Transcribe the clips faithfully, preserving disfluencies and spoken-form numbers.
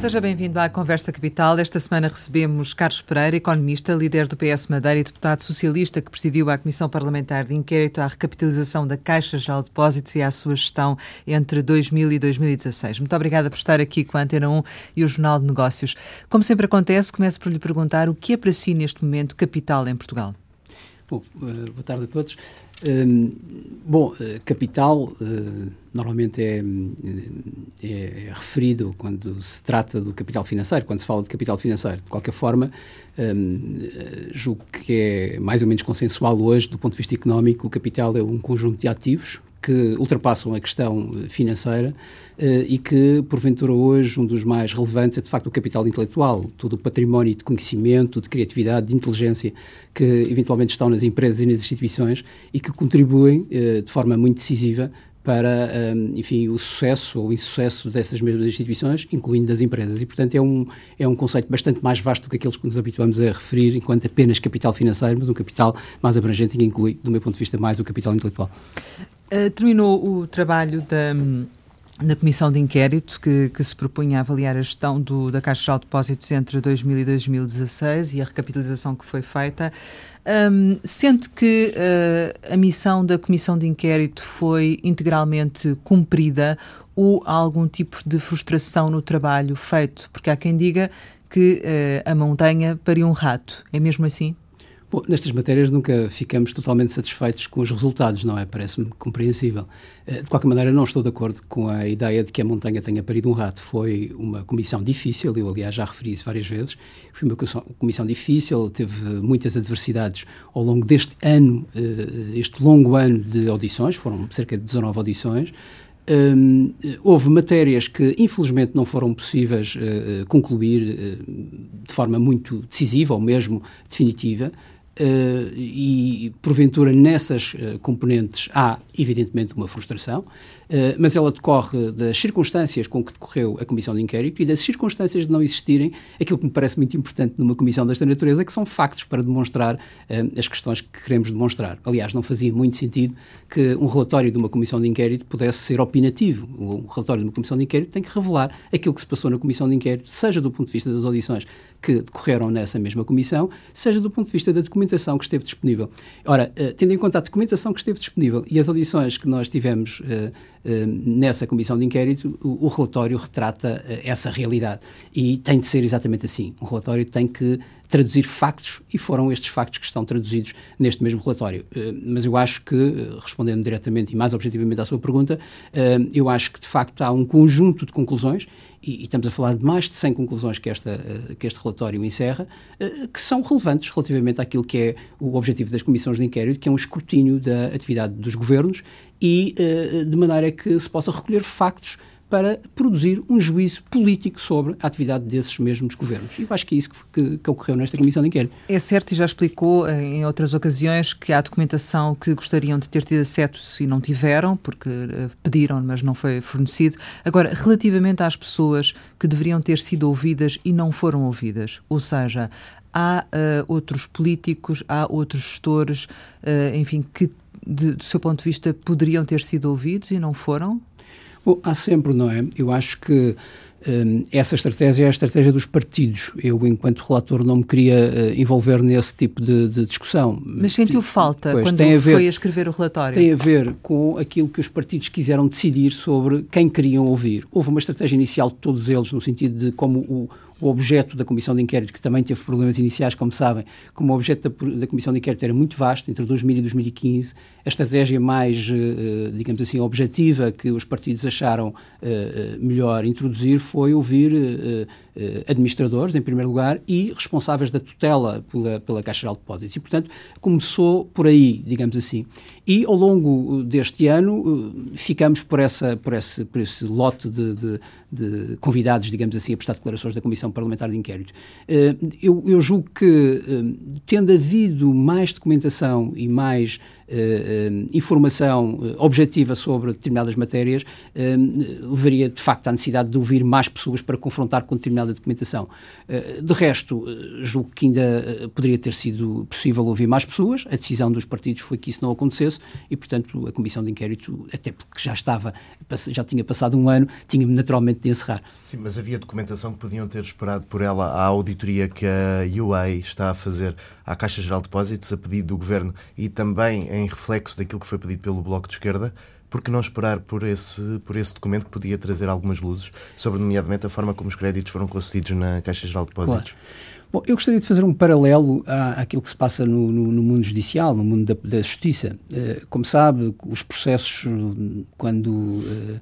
Seja bem-vindo à Conversa Capital. Esta semana recebemos Carlos Pereira, economista, líder do P S Madeira e deputado socialista que presidiu a Comissão Parlamentar de Inquérito à recapitalização da Caixa Geral de Depósitos e à sua gestão entre dois mil e dois mil e dezasseis. Muito obrigada por estar aqui com a Antena um e o Jornal de Negócios. Como sempre acontece, começo por lhe perguntar o que é para si neste momento capital em Portugal? Bom, uh, boa tarde a todos. Um, bom, uh, capital uh, normalmente é, é, é referido quando se trata do capital financeiro, quando se fala de capital financeiro. De qualquer forma, um, julgo que é mais ou menos consensual hoje, do ponto de vista económico, o capital é um conjunto de ativos que ultrapassam a questão financeira uh, e que, porventura, hoje, um dos mais relevantes é, de facto, o capital intelectual, todo o património de conhecimento, de criatividade, de inteligência que, eventualmente, estão nas empresas e nas instituições e que contribuem uh, de forma muito decisiva para, um, enfim, o sucesso ou o insucesso dessas mesmas instituições, incluindo das empresas. E, portanto, é um, é um conceito bastante mais vasto do que aqueles que nos habituamos a referir enquanto apenas capital financeiro, mas um capital mais abrangente e que inclui, do meu ponto de vista, mais o capital intelectual. Uh, terminou o trabalho da... na Comissão de Inquérito, que, que se propunha a avaliar a gestão do, da Caixa Geral de Depósitos entre dois mil e dois mil e dezasseis e a recapitalização que foi feita. Um, sente que uh, a missão da Comissão de Inquérito foi integralmente cumprida ou há algum tipo de frustração no trabalho feito? Porque há quem diga que uh, a montanha pariu um rato. É mesmo assim? Bom, nestas matérias nunca ficamos totalmente satisfeitos com os resultados, não é? Parece-me compreensível. De qualquer maneira, não estou de acordo com a ideia de que a montanha tenha parido um rato. Foi uma comissão difícil, eu aliás já referi isso várias vezes, foi uma comissão difícil, teve muitas adversidades ao longo deste ano, este longo ano de audições, foram cerca de dezanove audições. Um, houve matérias que infelizmente não foram possíveis uh, concluir uh, de forma muito decisiva ou mesmo definitiva. Uh, e, porventura, nessas uh, componentes há, evidentemente, uma frustração, uh, mas ela decorre das circunstâncias com que decorreu a Comissão de Inquérito e das circunstâncias de não existirem aquilo que me parece muito importante numa comissão desta natureza, que são factos para demonstrar uh, as questões que queremos demonstrar. Aliás, não fazia muito sentido que um relatório de uma Comissão de Inquérito pudesse ser opinativo. O relatório de uma Comissão de Inquérito tem que revelar aquilo que se passou na Comissão de Inquérito, seja do ponto de vista das audições que decorreram nessa mesma comissão, seja do ponto de vista da documentação que esteve disponível. Ora, uh, tendo em conta a documentação que esteve disponível e as audições que nós tivemos uh, uh, nessa comissão de inquérito, o, o relatório retrata uh, essa realidade. E tem de ser exatamente assim. Um relatório tem que traduzir factos e foram estes factos que estão traduzidos neste mesmo relatório. Uh, mas eu acho que, uh, respondendo diretamente e mais objetivamente à sua pergunta, uh, eu acho que de facto há um conjunto de conclusões e, e estamos a falar de mais de cem conclusões que, esta, uh, que este relatório encerra, uh, que são relevantes relativamente àquilo que é o objetivo das comissões de inquérito, que é um escrutínio da atividade dos governos e uh, de maneira que se possa recolher factos para produzir um juízo político sobre a atividade desses mesmos governos. E eu acho que é isso que, que, que ocorreu nesta Comissão de Inquérito. É certo, e já explicou em outras ocasiões que há documentação que gostariam de ter tido acesso e não tiveram, porque uh, pediram, mas não foi fornecido. Agora, relativamente às pessoas que deveriam ter sido ouvidas e não foram ouvidas, ou seja, há uh, outros políticos, há outros gestores, uh, enfim, que, de, do seu ponto de vista, poderiam ter sido ouvidos e não foram? Bom, há sempre, não é? Eu acho que um, essa estratégia é a estratégia dos partidos. Eu, enquanto relator, não me queria uh, envolver nesse tipo de, de discussão. Mas sentiu falta pois, quando a ver, foi a escrever o relatório? Tem a ver com aquilo que os partidos quiseram decidir sobre quem queriam ouvir. Houve uma estratégia inicial de todos eles, no sentido de como o O objeto da Comissão de Inquérito, que também teve problemas iniciais, como sabem, como o objeto da, da Comissão de Inquérito era muito vasto, entre dois mil e dois mil e quinze, a estratégia mais, eh, digamos assim, objetiva que os partidos acharam eh, melhor introduzir foi ouvir eh, eh, administradores, em primeiro lugar, e responsáveis da tutela pela, pela Caixa Geral de Depósitos. E, portanto, começou por aí, digamos assim. E, ao longo deste ano, ficamos por, essa, por, esse, por esse lote de, de, de convidados, digamos assim, a prestar declarações da Comissão Parlamentar de Inquérito. Eu, eu julgo que, tendo havido mais documentação e mais uh, informação uh, objetiva sobre determinadas matérias, uh, levaria de facto à necessidade de ouvir mais pessoas para confrontar com determinada documentação. Uh, de resto, uh, julgo que ainda uh, poderia ter sido possível ouvir mais pessoas. A decisão dos partidos foi que isso não acontecesse e, portanto, a Comissão de Inquérito, até porque já estava, já tinha passado um ano, tinha naturalmente de encerrar. Sim, mas havia documentação que podiam ter esperado por ela a auditoria que a U A está a fazer à Caixa Geral de Depósitos, a pedido do Governo e também em reflexo daquilo que foi pedido pelo Bloco de Esquerda. Por que não esperar por esse, por esse documento que podia trazer algumas luzes sobre, nomeadamente, a forma como os créditos foram concedidos na Caixa Geral de Depósitos? Claro. Bom, eu gostaria de fazer um paralelo à, àquilo que se passa no, no, no mundo judicial, no mundo da, da justiça. Uh, como sabe, os processos, quando uh,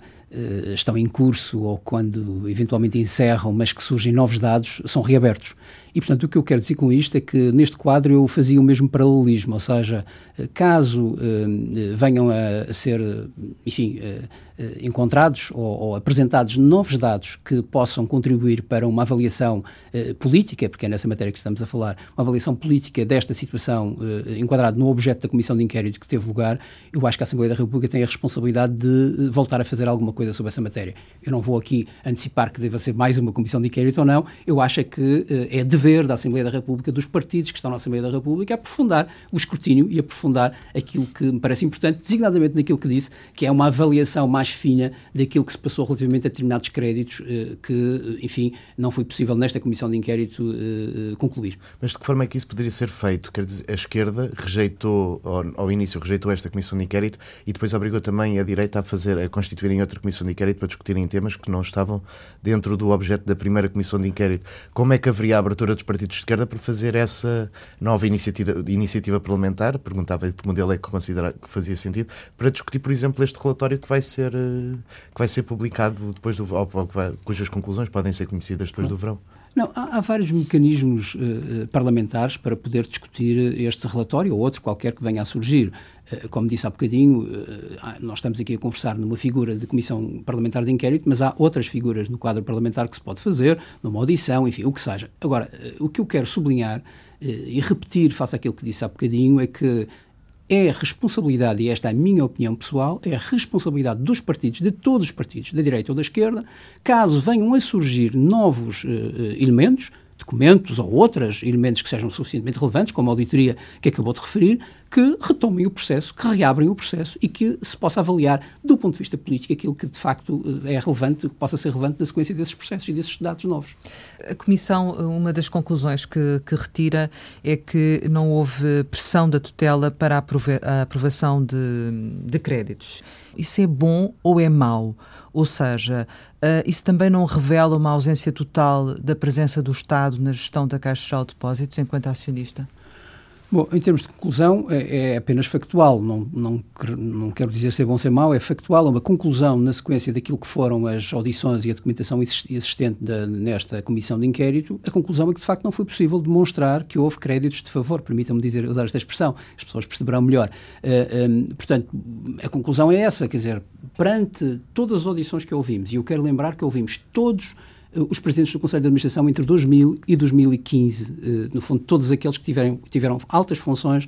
uh, estão em curso ou quando eventualmente encerram, mas que surgem novos dados, são reabertos. E, portanto, o que eu quero dizer com isto é que, neste quadro, eu fazia o mesmo paralelismo, ou seja, caso uh, venham a, a ser, enfim, uh, uh, encontrados ou, ou apresentados novos dados que possam contribuir para uma avaliação uh, política, porque é nessa matéria que estamos a falar, uma avaliação política desta situação uh, enquadrada no objeto da Comissão de Inquérito que teve lugar, eu acho que a Assembleia da República tem a responsabilidade de voltar a fazer alguma coisa sobre essa matéria. Eu não vou aqui antecipar que deva ser mais uma Comissão de Inquérito ou não, eu acho é que uh, é dever da Assembleia da República, dos partidos que estão na Assembleia da República, aprofundar o escrutínio e aprofundar aquilo que me parece importante, designadamente naquilo que disse, que é uma avaliação mais fina daquilo que se passou relativamente a determinados créditos eh, que, enfim, não foi possível nesta Comissão de Inquérito eh, concluir. Mas de que forma é que isso poderia ser feito? Quer dizer, a esquerda rejeitou, ao, ao início rejeitou esta Comissão de Inquérito e depois obrigou também a direita a fazer, a constituírem outra Comissão de Inquérito para discutirem temas que não estavam dentro do objeto da primeira Comissão de Inquérito. Como é que haveria a abertura dos partidos de esquerda para fazer essa nova iniciativa, iniciativa parlamentar? Perguntava de que modelo é que considerava que fazia sentido, para discutir, por exemplo, este relatório que vai ser, que vai ser publicado depois do, ou, ou que vai, cujas conclusões podem ser conhecidas depois do verão. Não, há, há vários mecanismos uh, parlamentares para poder discutir este relatório ou outro qualquer que venha a surgir. Uh, como disse há bocadinho, uh, nós estamos aqui a conversar numa figura de Comissão Parlamentar de Inquérito, mas há outras figuras no quadro parlamentar que se pode fazer, numa audição, enfim, o que seja. Agora, uh, o que eu quero sublinhar uh, e repetir face àquilo que disse há bocadinho é que é a responsabilidade, e esta é a minha opinião pessoal, é a responsabilidade dos partidos, de todos os partidos, da direita ou da esquerda, caso venham a surgir novos uh, elementos, documentos ou outros elementos que sejam suficientemente relevantes, como a auditoria que acabou de referir, que retomem o processo, que reabrem o processo e que se possa avaliar, do ponto de vista político, aquilo que de facto é relevante, que possa ser relevante na sequência desses processos e desses dados novos. A Comissão, uma das conclusões que, que retira é que não houve pressão da tutela para a, aprova- a aprovação de, de créditos. Isso é bom ou é mau? Ou seja, uh, isso também não revela uma ausência total da presença do Estado na gestão da Caixa Geral de Depósitos enquanto acionista? Bom, em termos de conclusão, é, é apenas factual, não, não, não quero dizer se é bom ou se é mau, é factual, é uma conclusão na sequência daquilo que foram as audições e a documentação existente da, nesta Comissão de Inquérito. A conclusão é que, de facto, não foi possível demonstrar que houve créditos de favor, permitam-me dizer, usar esta expressão, as pessoas perceberão melhor. Uh, um, portanto, a conclusão é essa, quer dizer, perante todas as audições que ouvimos, e eu quero lembrar que ouvimos todos os presidentes do Conselho de Administração entre dois mil e dois mil e quinze, no fundo todos aqueles que tiveram, tiveram altas funções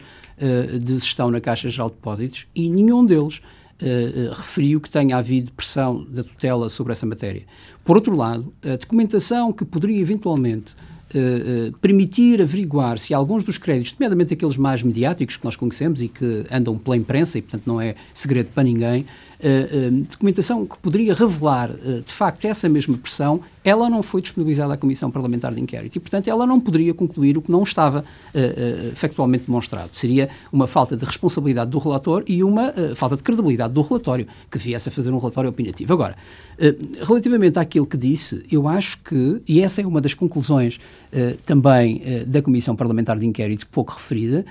de gestão na Caixa Geral de Depósitos, e nenhum deles referiu que tenha havido pressão da tutela sobre essa matéria. Por outro lado, a documentação que poderia eventualmente Uh, uh, permitir averiguar se alguns dos créditos, nomeadamente aqueles mais mediáticos que nós conhecemos e que andam pela imprensa e, portanto, não é segredo para ninguém, uh, uh, documentação que poderia revelar, uh, de facto, essa mesma pressão, ela não foi disponibilizada à Comissão Parlamentar de Inquérito e, portanto, ela não poderia concluir o que não estava uh, uh, factualmente demonstrado. Seria uma falta de responsabilidade do relator e uma uh, falta de credibilidade do relatório, que viesse a fazer um relatório opinativo. Agora, uh, relativamente àquilo que disse, eu acho que, e essa é uma das conclusões Uh, também uh, da Comissão Parlamentar de Inquérito, pouco referida,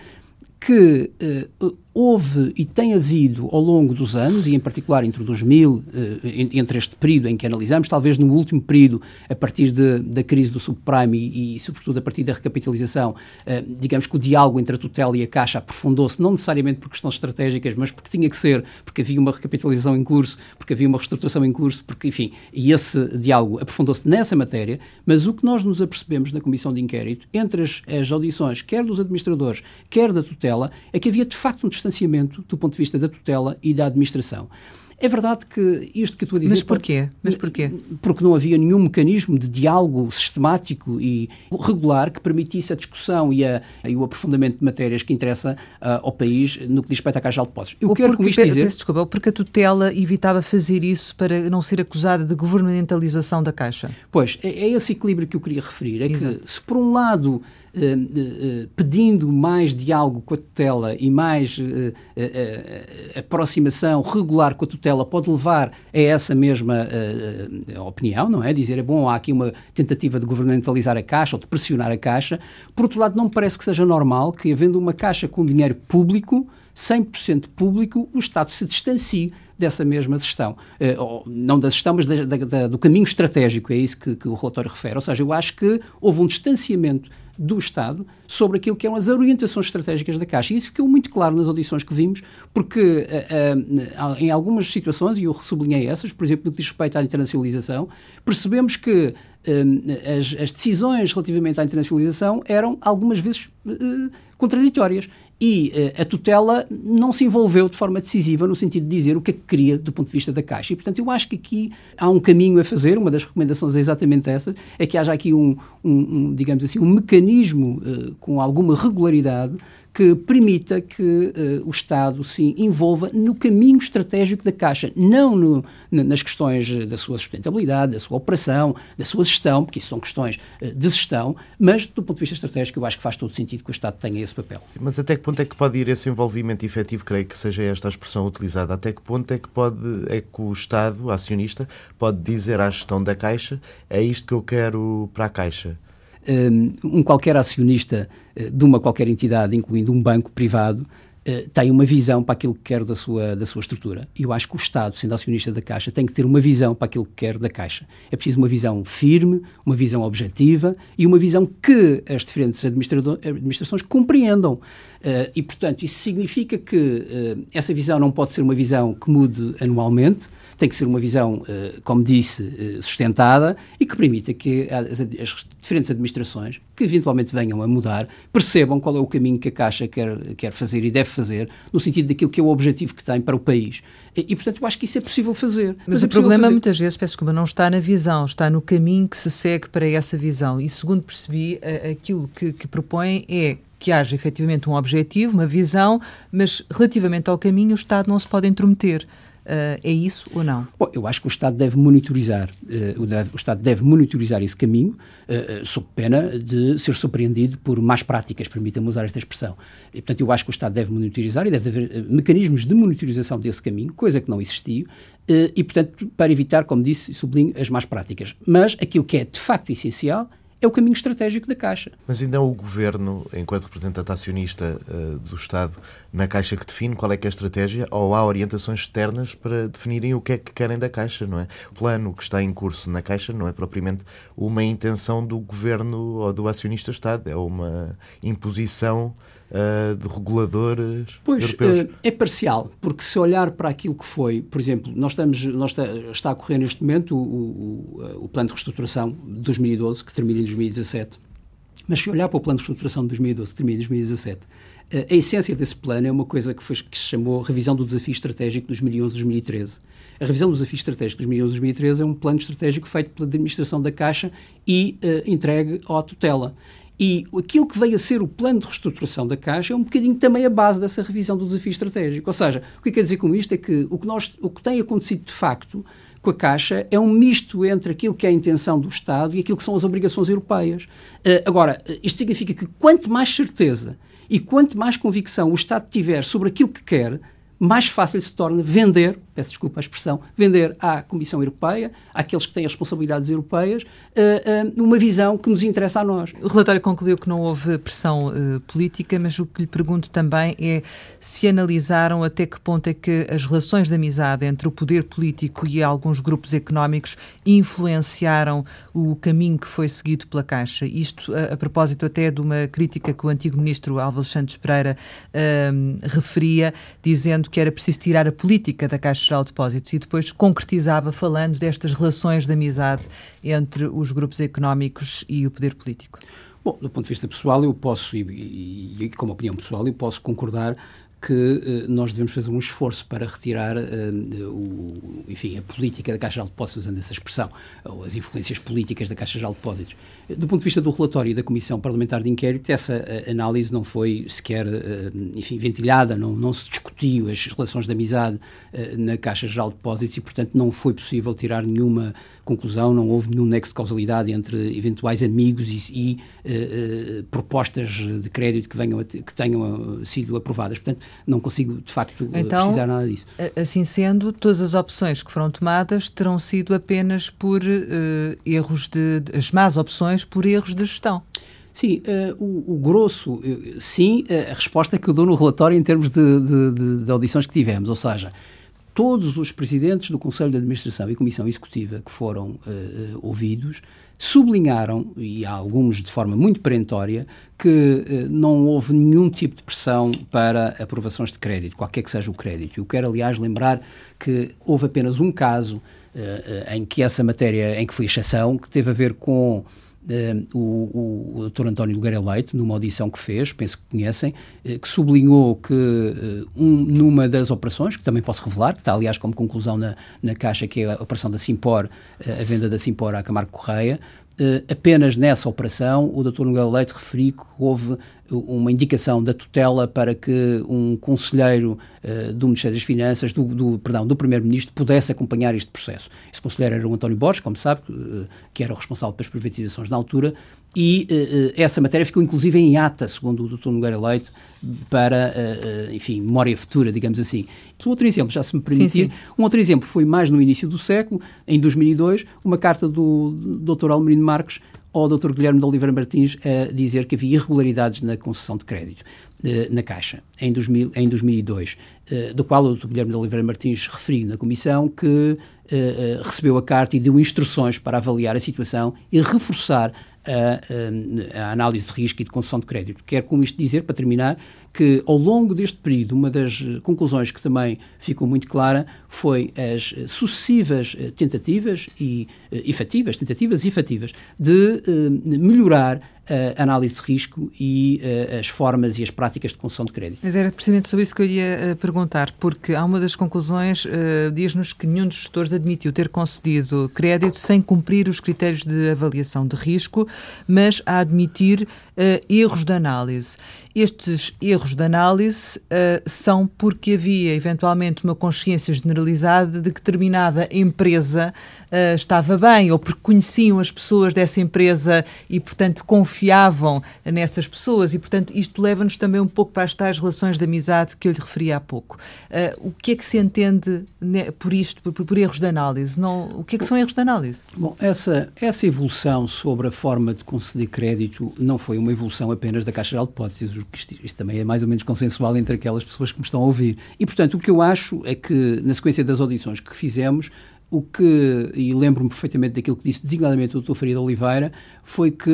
que uh, houve e tem havido ao longo dos anos, e em particular entre dois mil, uh, entre este período em que analisamos, talvez no último período, a partir de, da crise do subprime e, e, sobretudo, a partir da recapitalização, uh, digamos que o diálogo entre a tutela e a Caixa aprofundou-se, não necessariamente por questões estratégicas, mas porque tinha que ser, porque havia uma recapitalização em curso, porque havia uma reestruturação em curso, porque, enfim, e esse diálogo aprofundou-se nessa matéria, mas o que nós nos apercebemos na Comissão de Inquérito, entre as, as audições, quer dos administradores, quer da tutela, é que havia, de facto, um distanciamento do ponto de vista da tutela e da administração. É verdade que isto que eu estou a dizer... Mas porquê? Mas porquê? Porque não havia nenhum mecanismo de diálogo sistemático e regular que permitisse a discussão e, a, e o aprofundamento de matérias que interessa uh, ao país no que diz respeito à Caixa de Depósitos. Eu ou quero porque, com isto dizer... Peço desculpa, porque a tutela evitava fazer isso para não ser acusada de governamentalização da Caixa? Pois, é, é esse equilíbrio que eu queria referir. É Exato. que, se por um lado... Uh, uh, uh, pedindo mais diálogo com a tutela e mais uh, uh, uh, aproximação regular com a tutela pode levar a essa mesma uh, uh, opinião, não é? Dizer, é bom, há aqui uma tentativa de governamentalizar a Caixa ou de pressionar a Caixa. Por outro lado, não me parece que seja normal que, havendo uma Caixa com dinheiro público, cem por cento público, o Estado se distancie dessa mesma gestão. Uh, não da gestão, mas da, da, do caminho estratégico, é isso que, que o relatório refere. Ou seja, eu acho que houve um distanciamento do Estado sobre aquilo que eram as orientações estratégicas da Caixa. E isso ficou muito claro nas audições que vimos, porque uh, uh, em algumas situações, e eu sublinhei essas, por exemplo, no que diz respeito à internacionalização, percebemos que uh, as, as decisões relativamente à internacionalização eram algumas vezes uh, contraditórias. E uh, a tutela não se envolveu de forma decisiva no sentido de dizer o que é que queria do ponto de vista da Caixa. E, portanto, eu acho que aqui há um caminho a fazer. Uma das recomendações é exatamente essa, é que haja aqui um, um, um digamos assim, um mecanismo uh, com alguma regularidade que permita que uh, o Estado se envolva no caminho estratégico da Caixa, não no, nas questões da sua sustentabilidade, da sua operação, da sua gestão, porque isso são questões uh, de gestão, mas do ponto de vista estratégico eu acho que faz todo sentido que o Estado tenha esse papel. Sim, mas até que ponto é que pode ir esse envolvimento efetivo, creio que seja esta a expressão utilizada, até que ponto é que, pode, é que o Estado, o acionista, pode dizer à gestão da Caixa, é isto que eu quero para a Caixa? Um qualquer acionista de uma qualquer entidade, incluindo um banco privado, tem uma visão para aquilo que quer da sua, da sua estrutura. E eu acho que o Estado, sendo acionista da Caixa, tem que ter uma visão para aquilo que quer da Caixa. É preciso uma visão firme, uma visão objetiva e uma visão que as diferentes administrações compreendam. Uh, e, portanto, isso significa que uh, essa visão não pode ser uma visão que mude anualmente, tem que ser uma visão, uh, como disse, uh, sustentada e que permita que as, as diferentes administrações, que eventualmente venham a mudar, percebam qual é o caminho que a Caixa quer, quer fazer e deve fazer, no sentido daquilo que é o objetivo que tem para o país. E, e portanto, eu acho que isso é possível fazer. Mas, mas é o problema, fazer. muitas vezes, peço desculpa, não está na visão, está no caminho que se segue para essa visão. E, segundo percebi, aquilo que, que propõem é que haja efetivamente um objetivo, uma visão, mas relativamente ao caminho o Estado não se pode intrometer. Uh, é isso ou não? Bom, eu acho que o Estado deve monitorizar, uh, o, deve, o Estado deve monitorizar esse caminho, uh, uh, sob pena de ser surpreendido por más práticas, permita-me usar esta expressão. E, portanto, eu acho que o Estado deve monitorizar e deve haver uh, mecanismos de monitorização desse caminho, coisa que não existiu, uh, e, portanto, para evitar, como disse, sublinho, as más práticas. Mas aquilo que é de facto essencial é o caminho estratégico da Caixa. Mas ainda é o Governo, enquanto representante acionista uh, do Estado, na Caixa que define qual é que é a estratégia, ou há orientações externas para definirem o que é que querem da Caixa, não é? O plano que está em curso na Caixa não é propriamente uma intenção do Governo ou do acionista-Estado, é uma imposição Uh, de reguladores pois, europeus? Uh, é parcial, porque se olhar para aquilo que foi, por exemplo, nós estamos, nós está, está a correr neste momento o, o, o plano de reestruturação de dois mil e doze, que termina em dois mil e dezassete, mas se olhar para o plano de reestruturação de dois mil e doze, que termina em dois mil e dezassete, uh, a essência desse plano é uma coisa que, foi, que se chamou Revisão do Desafio Estratégico de dois mil e onze a dois mil e treze. A Revisão do Desafio Estratégico de dois mil e onze a dois mil e treze é um plano estratégico feito pela administração da Caixa e uh, entregue à tutela. E aquilo que veio a ser o plano de reestruturação da Caixa é um bocadinho também a base dessa revisão do desafio estratégico. Ou seja, o que eu quero dizer com isto é que o que, nós, o que tem acontecido de facto com a Caixa é um misto entre aquilo que é a intenção do Estado e aquilo que são as obrigações europeias. Uh, agora, isto significa que quanto mais certeza e quanto mais convicção o Estado tiver sobre aquilo que quer, mais fácil se torna vender, peço desculpa a expressão, vender à Comissão Europeia, àqueles que têm as responsabilidades europeias, uh, uh, uma visão que nos interessa a nós. O relatório concluiu que não houve pressão uh, política, mas o que lhe pergunto também é se analisaram até que ponto é que as relações de amizade entre o poder político e alguns grupos económicos influenciaram o caminho que foi seguido pela Caixa. Isto a, a propósito até de uma crítica que o antigo ministro Álvaro Santos Pereira uh, referia, dizendo que era preciso tirar a política da Caixa Geral de Depósitos, e depois concretizava falando destas relações de amizade entre os grupos económicos e o poder político. Bom, do ponto de vista pessoal, eu posso, e, e, e como opinião pessoal, eu posso concordar que uh, nós devemos fazer um esforço para retirar uh, o, enfim, a política da Caixa Geral de Depósitos, usando essa expressão, ou as influências políticas da Caixa Geral de Depósitos. Do ponto de vista do relatório e da Comissão Parlamentar de Inquérito, essa uh, análise não foi sequer, uh, enfim, ventilhada, não, não se discutiu as relações de amizade uh, na Caixa Geral de Depósitos e, portanto, não foi possível tirar nenhuma conclusão, não houve nenhum nexo de causalidade entre eventuais amigos e, e uh, uh, propostas de crédito que, venham a te, que tenham uh, sido aprovadas. Portanto, não consigo, de facto, então, precisar nada disso. Assim sendo, todas as opções que foram tomadas terão sido apenas por uh, erros de, de... as más opções por erros de gestão. Sim, uh, o, o grosso, uh, sim, uh, a resposta que eu dou no relatório em termos de, de, de, de audições que tivemos, ou seja, todos os presidentes do Conselho de Administração e Comissão Executiva que foram uh, uh, ouvidos sublinharam, e há alguns de forma muito perentória, que uh, não houve nenhum tipo de pressão para aprovações de crédito, qualquer que seja o crédito. Eu quero, aliás, lembrar que houve apenas um caso uh, uh, em que essa matéria, em que foi exceção, que teve a ver com Uh, o, o, o doutor António Nogueira Leite, numa audição que fez, penso que conhecem, uh, que sublinhou que uh, um, numa das operações, que também posso revelar, que está aliás como conclusão na, na Caixa, que é a operação da Simpor, uh, a venda da Simpor à Camargo Correia, uh, apenas nessa operação o doutor Nogueira Leite referiu que houve uma indicação da tutela para que um conselheiro uh, do Ministério das Finanças, do, do, perdão, do Primeiro-Ministro, pudesse acompanhar este processo. Esse conselheiro era o António Borges, como sabe, uh, que era o responsável pelas privatizações na altura, e uh, essa matéria ficou inclusive em ata, segundo o doutor Nogueira Leite, para, uh, uh, enfim, memória futura, digamos assim. Um outro exemplo, já se me permitir, sim, sim. um outro exemplo foi mais no início do século, em dois mil e dois, uma carta do doutor Almerino Marques ao doutor Guilherme de Oliveira Martins a dizer que havia irregularidades na concessão de crédito eh, na Caixa, em, dois mil, em dois mil e dois, eh, do qual o doutor Guilherme de Oliveira Martins referiu na Comissão que eh, recebeu a carta e deu instruções para avaliar a situação e reforçar a, a, a análise de risco e de concessão de crédito. Quero com isto dizer, para terminar, que ao longo deste período, uma das conclusões que também ficou muito clara foi as sucessivas tentativas e efetivas, tentativas e efetivas de melhorar a análise de risco e uh, as formas e as práticas de concessão de crédito. Mas era precisamente sobre isso que eu ia uh, perguntar, porque há uma das conclusões, uh, diz-nos que nenhum dos gestores admitiu ter concedido crédito sem cumprir os critérios de avaliação de risco, mas a admitir uh, erros de análise. Estes erros de análise uh, são porque havia eventualmente uma consciência generalizada de que determinada empresa uh, estava bem, ou porque conheciam as pessoas dessa empresa e, portanto, confiavam nessas pessoas e, portanto, isto leva-nos também um pouco para as tais relações de amizade que eu lhe referi há pouco. Uh, o que é que se entende né, por isto, por, por erros de análise? Não, o que é que são erros de análise? Bom, essa, essa evolução sobre a forma de conceder crédito não foi uma evolução apenas da Caixa Geral de Depósitos. Isto, isto também é mais ou menos consensual entre aquelas pessoas que me estão a ouvir. E, portanto, o que eu acho é que, na sequência das audições que fizemos, o que, e lembro-me perfeitamente daquilo que disse designadamente o doutor Faria de Oliveira, foi que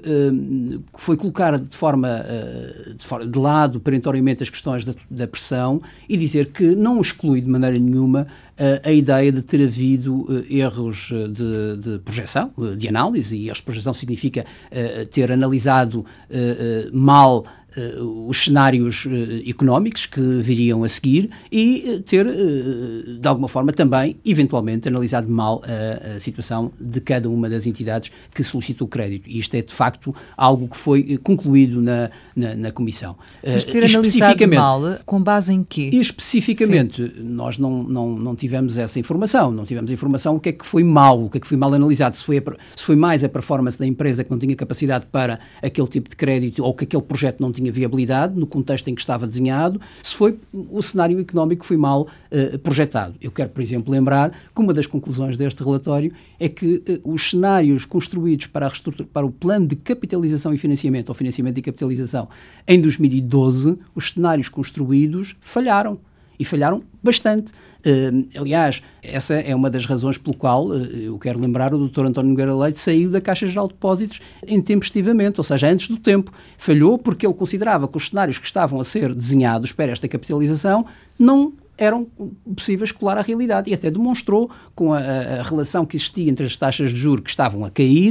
uh, foi colocar de forma, uh, de, forma de lado, perentoriamente, as questões da, da pressão e dizer que não exclui de maneira nenhuma uh, a ideia de ter havido uh, erros de, de projeção, uh, de análise, e erros de projeção significa uh, ter analisado uh, uh, mal Uh, os cenários uh, económicos que viriam a seguir e uh, ter, uh, de alguma forma, também, eventualmente, analisado mal uh, a situação de cada uma das entidades que solicitou crédito. E isto é, de facto, algo que foi uh, concluído na, na, na Comissão. Uh, Mas ter analisado mal, com base em quê? Especificamente, sim, nós não, não, não tivemos essa informação. Não tivemos informação o que é que foi mal, o que é que foi mal analisado. Se foi, a, se foi mais a performance da empresa que não tinha capacidade para aquele tipo de crédito ou que aquele projeto não tinha viabilidade no contexto em que estava desenhado, se foi o cenário económico que foi mal uh, projetado. Eu quero, por exemplo, lembrar que uma das conclusões deste relatório é que uh, os cenários construídos para, a para o plano de capitalização e financiamento, ou financiamento e capitalização, em dois mil e doze, os cenários construídos falharam. E falharam bastante. Uh, aliás, essa é uma das razões pelo qual, uh, eu quero lembrar, o doutor António Nogueira Leite saiu da Caixa Geral de Depósitos intempestivamente, ou seja, antes do tempo. Falhou porque ele considerava que os cenários que estavam a ser desenhados para esta capitalização não eram possíveis colar à realidade, e até demonstrou com a, a relação que existia entre as taxas de juros que estavam a cair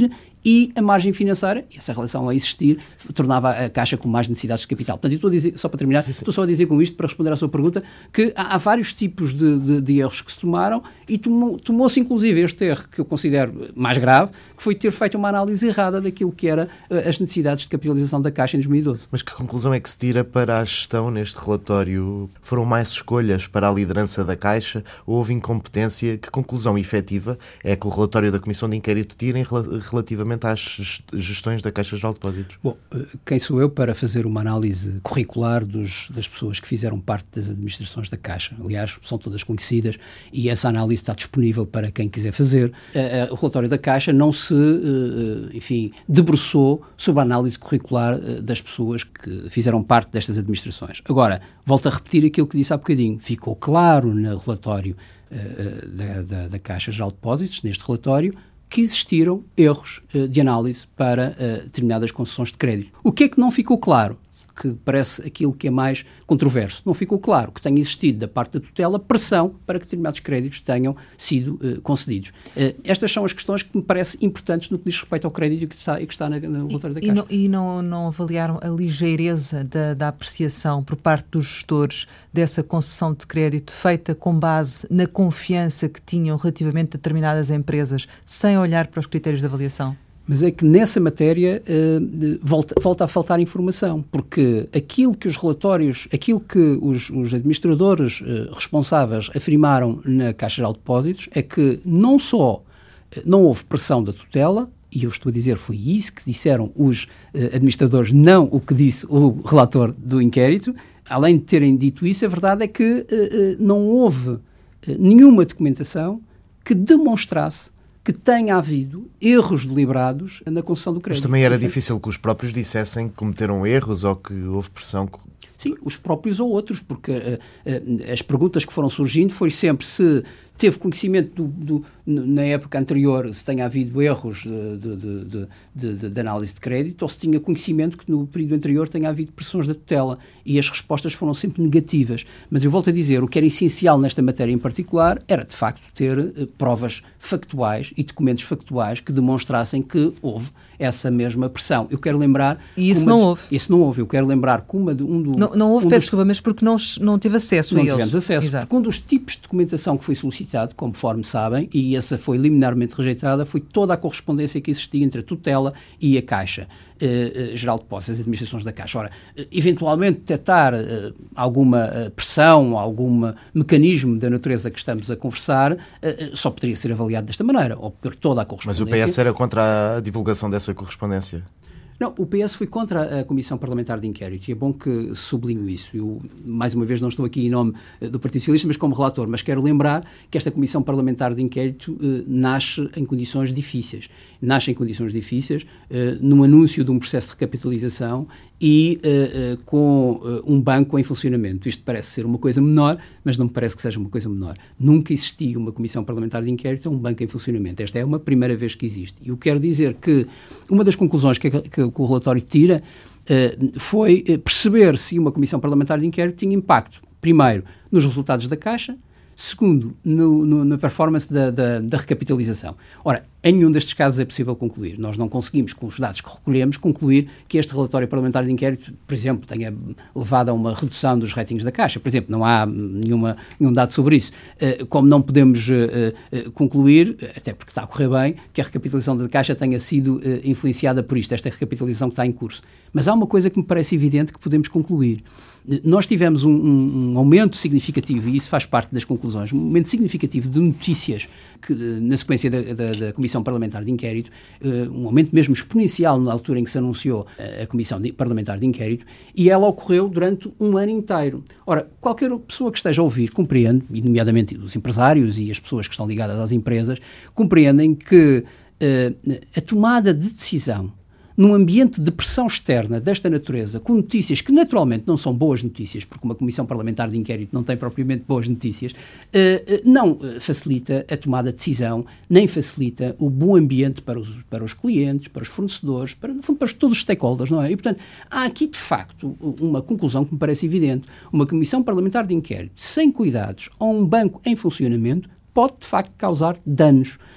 e a margem financeira, e essa relação a existir, tornava a Caixa com mais necessidades de capital. Portanto, eu estou a dizer, só para terminar, sim, sim. estou só a dizer com isto, para responder à sua pergunta, que há, há vários tipos de, de, de erros que se tomaram e tomou, tomou-se inclusive este erro, que eu considero mais grave, que foi ter feito uma análise errada daquilo que era uh, as necessidades de capitalização da Caixa em dois mil e doze. Mas que conclusão é que se tira para a gestão neste relatório? Foram mais escolhas para a liderança da Caixa? Houve incompetência? Que conclusão efetiva é que o relatório da Comissão de Inquérito tira em, relativamente às gestões da Caixa Geral de Depósitos? Bom, quem sou eu para fazer uma análise curricular dos, das pessoas que fizeram parte das administrações da Caixa? Aliás, são todas conhecidas e essa análise está disponível para quem quiser fazer. Uh, uh, o relatório da Caixa não se, uh, enfim, debruçou sobre a análise curricular uh, das pessoas que fizeram parte destas administrações. Agora, volto a repetir aquilo que disse há bocadinho. Ficou claro no relatório uh, da, da, da Caixa Geral de Depósitos, neste relatório, que existiram erros uh, de análise para uh, determinadas concessões de crédito. O que é que não ficou claro? Que parece aquilo que é mais controverso. Não ficou claro que tenha existido da parte da tutela pressão para que determinados créditos tenham sido uh, concedidos. Uh, estas são as questões que me parecem importantes no que diz respeito ao crédito que está, que está na, no relatório da Caixa. E, não, e não, não avaliaram a ligeireza da, da apreciação por parte dos gestores dessa concessão de crédito feita com base na confiança que tinham relativamente a determinadas empresas, sem olhar para os critérios de avaliação? Mas é que nessa matéria uh, volta, volta a faltar informação, porque aquilo que os relatórios, aquilo que os, os administradores uh, responsáveis afirmaram na Caixa Geral de Depósitos é que não só uh, não houve pressão da tutela, e eu estou a dizer foi isso que disseram os uh, administradores, não o que disse o relator do inquérito. Além de terem dito isso, a verdade é que uh, uh, não houve uh, nenhuma documentação que demonstrasse que tenha havido erros deliberados na concessão do crédito. Mas também era difícil que os próprios dissessem que cometeram erros ou que houve pressão? Sim, os próprios ou outros, porque uh, uh, as perguntas que foram surgindo foi sempre se teve conhecimento do, do, na época anterior, se tenha havido erros de, de, de, de, de análise de crédito, ou se tinha conhecimento que no período anterior tenha havido pressões da tutela, e as respostas foram sempre negativas. Mas eu volto a dizer, o que era essencial nesta matéria em particular era, de facto, ter uh, provas factuais e documentos factuais que demonstrassem que houve essa mesma pressão. Eu quero lembrar... E isso não de, houve? Isso não houve. Eu quero lembrar que uma de, um do... Não, não houve, um peço dos, desculpa, mas porque não, não tive acesso não a eles. Não tivemos acesso. Exato. Porque um dos tipos de documentação que foi solicitado, conforme sabem, e essa foi liminarmente rejeitada, foi toda a correspondência que existia entre a tutela e a Caixa eh, Geral de Depósitos, as administrações da Caixa. Ora, eventualmente detectar eh, alguma eh, pressão, algum mecanismo da natureza que estamos a conversar, eh, só poderia ser avaliado desta maneira, ou por toda a correspondência. Mas o P S era contra a divulgação dessa correspondência? Não, o P S foi contra a Comissão Parlamentar de Inquérito e é bom que sublinho isso. Eu, mais uma vez, não estou aqui em nome do Partido Socialista, mas como relator, mas quero lembrar que esta Comissão Parlamentar de Inquérito eh, nasce em condições difíceis. Nasce em condições difíceis, eh, num anúncio de um processo de recapitalização e uh, uh, com uh, um banco em funcionamento. Isto parece ser uma coisa menor, mas não me parece que seja uma coisa menor. Nunca existiu uma comissão parlamentar de inquérito a um banco em funcionamento. Esta é uma primeira vez que existe. E eu quero dizer que uma das conclusões que, que, que o relatório tira uh, foi uh, perceber se uma comissão parlamentar de inquérito tinha impacto, primeiro, nos resultados da Caixa, segundo, no, no, na performance da, da, da recapitalização. Ora, em nenhum destes casos é possível concluir. Nós não conseguimos, com os dados que recolhemos, concluir que este relatório parlamentar de inquérito, por exemplo, tenha levado a uma redução dos ratings da Caixa. Por exemplo, não há nenhuma, nenhum dado sobre isso. Uh, como não podemos uh, uh, concluir, até porque está a correr bem, que a recapitalização da Caixa tenha sido uh, influenciada por isto, esta recapitalização que está em curso. Mas há uma coisa que me parece evidente que podemos concluir. Nós tivemos um, um, um aumento significativo, e isso faz parte das conclusões, um aumento significativo de notícias que, na sequência da, da, da Comissão Parlamentar de Inquérito, uh, um aumento mesmo exponencial na altura em que se anunciou a Comissão de, Parlamentar de Inquérito, e ela ocorreu durante um ano inteiro. Ora, qualquer pessoa que esteja a ouvir compreende, e nomeadamente os empresários e as pessoas que estão ligadas às empresas, compreendem que uh, a tomada de decisão num ambiente de pressão externa desta natureza, com notícias que naturalmente não são boas notícias, porque uma comissão parlamentar de inquérito não tem propriamente boas notícias, uh, não facilita a tomada de decisão, nem facilita o bom ambiente para os, para os clientes, para os fornecedores, para, no fundo, para todos os stakeholders, não é? E, portanto, há aqui, de facto, uma conclusão que me parece evidente. Uma comissão parlamentar de inquérito sem cuidados a um banco em funcionamento pode, de facto, causar danos.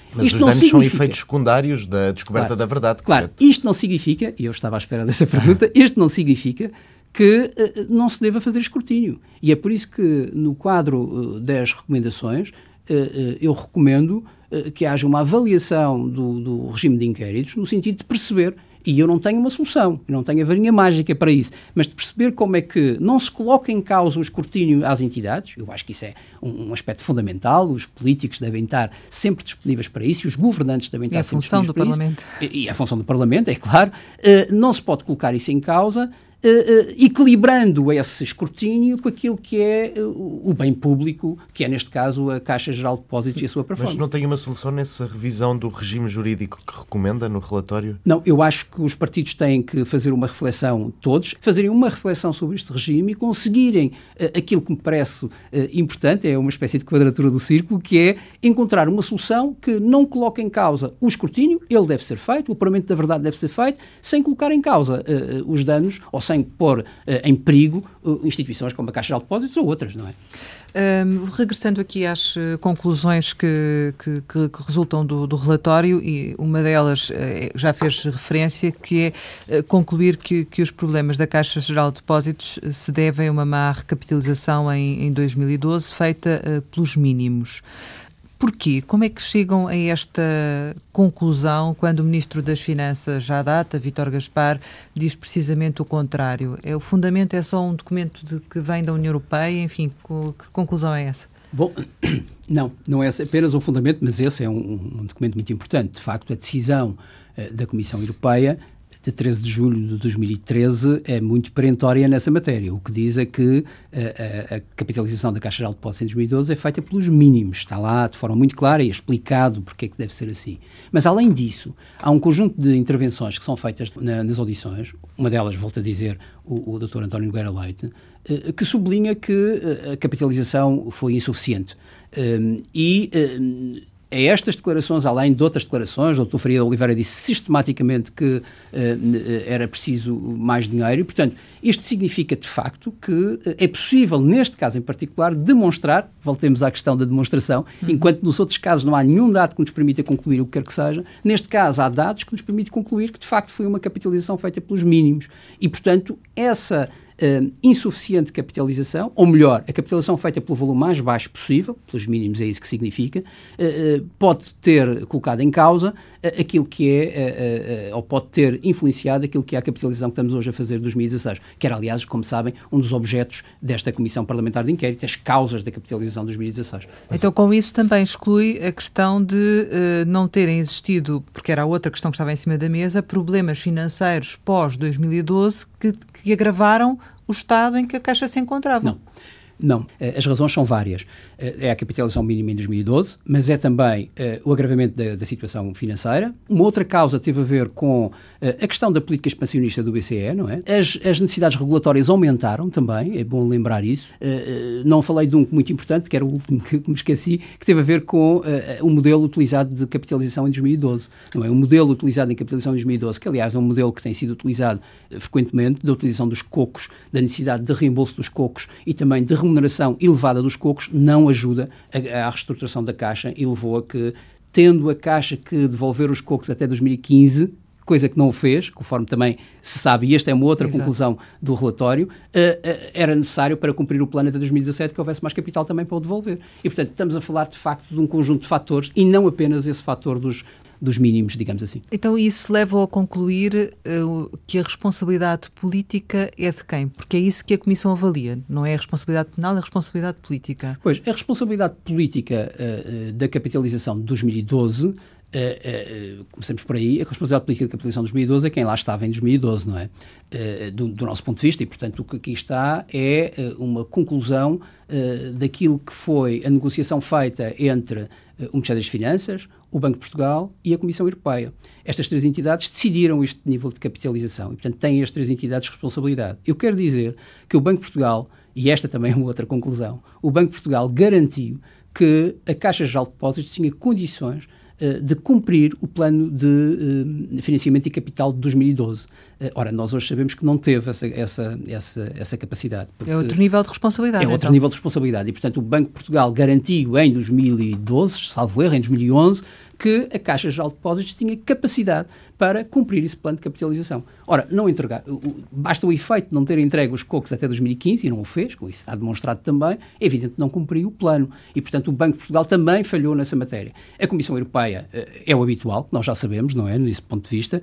Mas isto os não danos significa... são efeitos secundários da descoberta claro, da verdade. Claro, correto? isto não significa, e eu estava à espera dessa pergunta, isto não significa que uh, não se deva fazer escrutínio. E é por isso que no quadro uh, das recomendações uh, uh, eu recomendo uh, que haja uma avaliação do, do regime de inquéritos no sentido de perceber. E eu não tenho uma solução, eu não tenho a varinha mágica para isso, mas de perceber como é que não se coloca em causa o escrutínio às entidades. Eu acho que isso é um, um aspecto fundamental, os políticos devem estar sempre disponíveis para isso e os governantes devem estar sempre disponíveis para isso. E a função do Parlamento. E, e a função do Parlamento, é claro. Uh, não se pode colocar isso em causa, Uh, uh, equilibrando esse escrutínio com aquilo que é uh, o bem público, que é, neste caso, a Caixa Geral de Depósitos e a sua performance. Mas não tem uma solução nessa revisão do regime jurídico que recomenda no relatório? Não, eu acho que os partidos têm que fazer uma reflexão, todos, fazerem uma reflexão sobre este regime e conseguirem uh, aquilo que me parece uh, importante, é uma espécie de quadratura do círculo, que é encontrar uma solução que não coloque em causa o escrutínio, ele deve ser feito, o apuramento da verdade deve ser feito, sem colocar em causa uh, uh, os danos, ou sem pôr uh, em perigo uh, instituições como a Caixa de Depósitos ou outras, não é? Um, regressando aqui às uh, conclusões que, que, que, que resultam do, do relatório, e uma delas uh, já fez referência, que é uh, concluir que, que os problemas da Caixa Geral de Depósitos uh, se devem a uma má recapitalização em, em dois mil e doze, feita uh, pelos mínimos. Porquê? Como é que chegam a esta conclusão quando o Ministro das Finanças, já à data, Vítor Gaspar, diz precisamente o contrário? É, o fundamento é só um documento de, que vem da União Europeia? Enfim, que conclusão é essa? Bom, não, não é apenas um fundamento, mas esse é um, um documento muito importante. De facto, a decisão uh, da Comissão Europeia de treze de julho de dois mil e treze é muito perentória nessa matéria. O que diz é que a, a, a capitalização da Caixa Geral de Depósitos em dois mil e doze é feita pelos mínimos. Está lá de forma muito clara e é explicado porque é que deve ser assim. Mas, além disso, há um conjunto de intervenções que são feitas na, nas audições, uma delas, volto a dizer, o, o doutor António Nogueira Leite, eh, que sublinha que a capitalização foi insuficiente. Um, e... Um, A estas declarações, além de outras declarações, o doutor Faria de Oliveira disse sistematicamente que uh, era preciso mais dinheiro e, portanto, isto significa de facto que uh, é possível, neste caso em particular, demonstrar, voltemos à questão da demonstração, uhum. enquanto nos outros casos não há nenhum dado que nos permita concluir o que quer que seja, neste caso há dados que nos permitem concluir que de facto foi uma capitalização feita pelos mínimos e, portanto, essa... Uh, insuficiente capitalização, ou melhor, a capitalização feita pelo valor mais baixo possível, pelos mínimos é isso que significa, uh, uh, pode ter colocado em causa uh, aquilo que é, uh, uh, ou pode ter influenciado aquilo que é a capitalização que estamos hoje a fazer de dois mil e dezasseis, que era, aliás, como sabem, um dos objetos desta Comissão Parlamentar de Inquérito, as causas da capitalização de dois mil e dezasseis. Então, com isso também exclui a questão de uh, não terem existido, porque era a outra questão que estava em cima da mesa, problemas financeiros pós dois mil e doze que, que agravaram o estado em que a Caixa se encontrava. Não. Não, as razões são várias. É a capitalização mínima em dois mil e doze, mas é também uh, o agravamento da, da situação financeira. Uma outra causa teve a ver com uh, a questão da política expansionista do B C E, não é? As, as necessidades regulatórias aumentaram também, é bom lembrar isso. Uh, uh, não falei de um muito importante, que era o último que, que me esqueci, que teve a ver com uh, o modelo utilizado de capitalização em dois mil e doze. Não é? O modelo utilizado em capitalização em dois mil e doze, que aliás é um modelo que tem sido utilizado uh, frequentemente, da utilização dos cocos, da necessidade de reembolso dos cocos e também de remuneração elevada dos cocos, não ajuda a, à reestruturação da Caixa e levou a que, tendo a Caixa que devolver os cocos até dois mil e quinze, coisa que não o fez, conforme também se sabe, e esta é uma outra Exato. conclusão do relatório, uh, uh, era necessário para cumprir o plano até dois mil e dezassete que houvesse mais capital também para o devolver. E, portanto, estamos a falar de facto de um conjunto de fatores e não apenas esse fator dos dos mínimos, digamos assim. Então isso leva a concluir uh, que a responsabilidade política é de quem? Porque é isso que a Comissão avalia, não é a responsabilidade penal, é a responsabilidade política. Pois, a responsabilidade política uh, da capitalização de dois mil e doze, uh, uh, começamos por aí, a responsabilidade política da capitalização de dois mil e doze é quem lá estava em dois mil e doze, não é? Uh, do, do nosso ponto de vista, e portanto o que aqui está é uh, uma conclusão uh, daquilo que foi a negociação feita entre uh, o Ministério das Finanças, o Banco de Portugal e a Comissão Europeia. Estas três entidades decidiram este nível de capitalização e, portanto, têm as três entidades responsabilidade. Eu quero dizer que o Banco de Portugal, e esta também é uma outra conclusão, o Banco de Portugal garantiu que a Caixa Geral de Depósitos tinha condições uh, de cumprir o plano de uh, financiamento e capital de dois mil e doze. Uh, ora, nós hoje sabemos que não teve essa, essa, essa, essa capacidade. É outro nível de responsabilidade. É outro então. nível de responsabilidade. E, portanto, o Banco de Portugal garantiu em dois mil e doze, salvo erro, em dois mil e onze, que a Caixa Geral de Depósitos tinha capacidade para cumprir esse plano de capitalização. Ora, não entregar, basta o efeito de não ter entregue os cocos até dois mil e quinze, e não o fez, com isso está demonstrado também, é evidente que não cumpriu o plano. E, portanto, o Banco de Portugal também falhou nessa matéria. A Comissão Europeia é o habitual, que nós já sabemos, não é, nesse ponto de vista,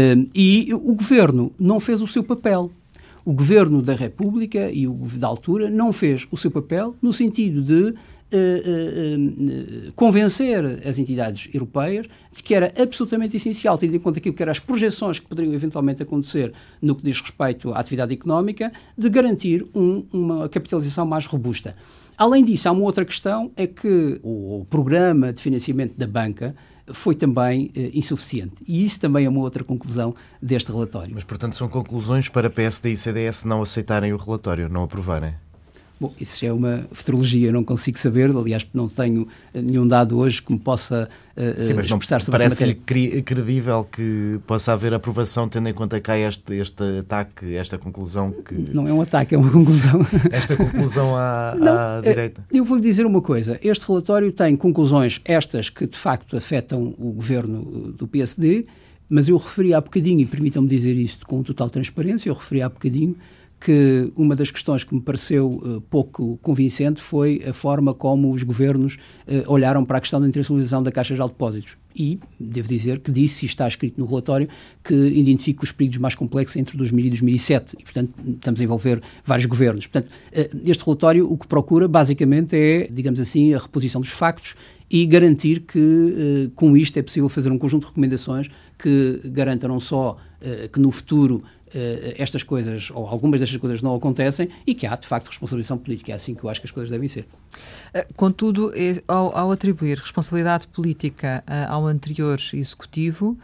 e o Governo não fez o seu papel. O Governo da República e o da altura não fez o seu papel no sentido de Uh, uh, uh, convencer as entidades europeias de que era absolutamente essencial, tendo em conta aquilo que eram as projeções que poderiam eventualmente acontecer no que diz respeito à atividade económica, de garantir um, uma capitalização mais robusta. Além disso, há uma outra questão, é que o, o programa de financiamento da banca foi também uh, insuficiente. E isso também é uma outra conclusão deste relatório. Mas, portanto, são conclusões para P S D e C D S não aceitarem o relatório, não aprovarem? Bom, isso já é uma futurologia, não consigo saber, aliás, não tenho nenhum dado hoje que me possa uh, Sim, mas expressar não, sobre essa matéria. Parece-lhe credível que possa haver aprovação, tendo em conta que há este, este ataque, esta conclusão que... Não é um ataque, é uma conclusão. Esta conclusão à, não, à direita. Eu vou-lhe dizer uma coisa, este relatório tem conclusões estas que de facto afetam o governo do P S D, mas eu referi há bocadinho, e permitam-me dizer isto com total transparência, eu referi há bocadinho que uma das questões que me pareceu uh, pouco convincente foi a forma como os governos uh, olharam para a questão da internacionalização da Caixa Geral de Depósitos. E devo dizer que disse, e está escrito no relatório, que identifica os períodos mais complexos entre dois mil e dois mil e sete, e, portanto, estamos a envolver vários governos. Portanto, uh, este relatório o que procura, basicamente, é, digamos assim, a reposição dos factos e garantir que, uh, com isto, é possível fazer um conjunto de recomendações que garantam não só uh, que no futuro estas coisas, ou algumas destas coisas não acontecem e que há, de facto, responsabilização política. É assim que eu acho que as coisas devem ser. Contudo, ao, ao atribuir responsabilidade política ao anterior executivo,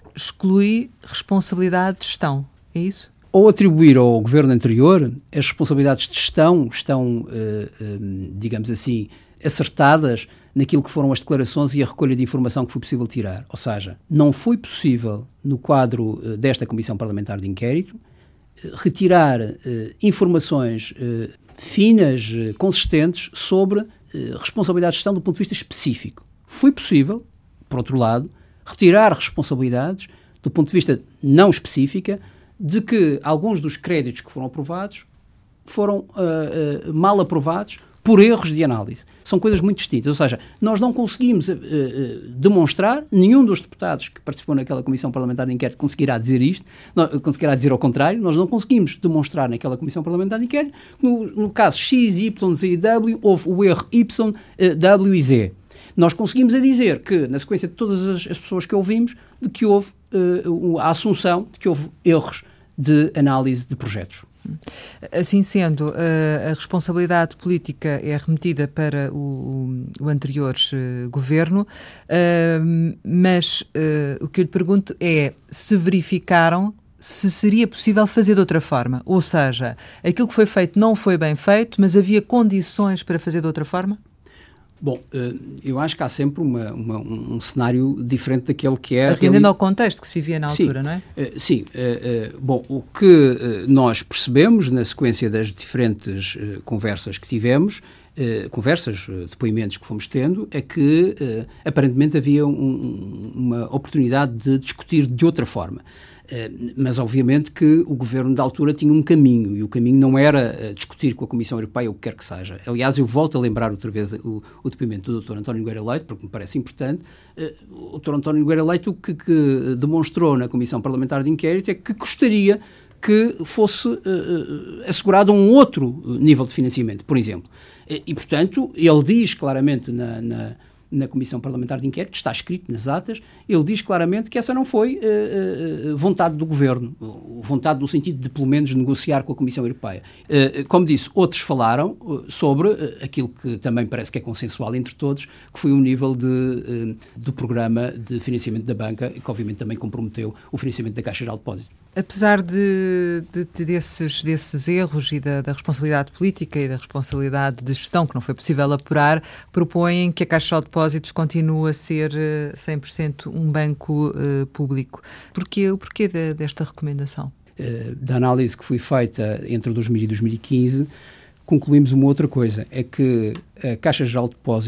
exclui responsabilidade de gestão. É isso? Ou atribuir ao governo anterior as responsabilidades de gestão estão, digamos assim, acertadas naquilo que foram as declarações e a recolha de informação que foi possível tirar. Ou seja, não foi possível, no quadro uh, desta Comissão Parlamentar de Inquérito, uh, retirar uh, informações uh, finas, uh, consistentes, sobre uh, responsabilidade de gestão do ponto de vista específico. Foi possível, por outro lado, retirar responsabilidades do ponto de vista não específica de que alguns dos créditos que foram aprovados foram uh, uh, mal aprovados por erros de análise. São coisas muito distintas. Ou seja, nós não conseguimos uh, uh, demonstrar, nenhum dos deputados que participou naquela Comissão Parlamentar de Inquérito conseguirá dizer isto, não, conseguirá dizer ao contrário, nós não conseguimos demonstrar naquela Comissão Parlamentar de Inquérito que no, no caso X, Y, Z e W houve o erro Y, uh, W e Z. Nós conseguimos a dizer que, na sequência de todas as, as pessoas que ouvimos, de que houve uh, a assunção de que houve erros de análise de projetos. Assim sendo, a responsabilidade política é remetida para o, o anterior uh, governo, uh, mas uh, o que eu lhe pergunto é se verificaram se seria possível fazer de outra forma. Ou seja, aquilo que foi feito não foi bem feito, mas havia condições para fazer de outra forma? Bom, eu acho que há sempre uma, uma, um cenário diferente daquele que é... Atendendo reali... ao contexto que se vivia na altura, sim, não é? Sim. Bom, o que nós percebemos na sequência das diferentes conversas que tivemos, conversas, depoimentos que fomos tendo, é que aparentemente havia um, uma oportunidade de discutir de outra forma. Uh, mas obviamente que o governo da altura tinha um caminho, e o caminho não era uh, discutir com a Comissão Europeia o que quer que seja. Aliás, eu volto a lembrar outra vez o, o depoimento do doutor António Nogueira Leite, porque me parece importante. Uh, o doutor António Nogueira Leite o que, que demonstrou na Comissão Parlamentar de Inquérito é que gostaria que fosse uh, uh, assegurado um outro nível de financiamento, por exemplo. Uh, e, portanto, ele diz claramente na... na na Comissão Parlamentar de Inquérito, está escrito nas atas, ele diz claramente que essa não foi uh, uh, vontade do Governo, vontade no sentido de, pelo menos, negociar com a Comissão Europeia. Uh, como disse, outros falaram uh, sobre uh, aquilo que também parece que é consensual entre todos, que foi o nível de, uh, do programa de financiamento da banca, e que obviamente também comprometeu o financiamento da Caixa Geral de Depósitos. Apesar de, de, de desses, desses erros e da, da responsabilidade política e da responsabilidade de gestão que não foi possível apurar, propõem que a Caixa Geral de Depósitos continue a ser uh, cem por cento um banco uh, público. Porquê, o porquê de, desta recomendação? Uh, da análise que foi feita entre dois mil e dois mil e quinze, concluímos uma outra coisa, é que a Caixa Geral de Depósitos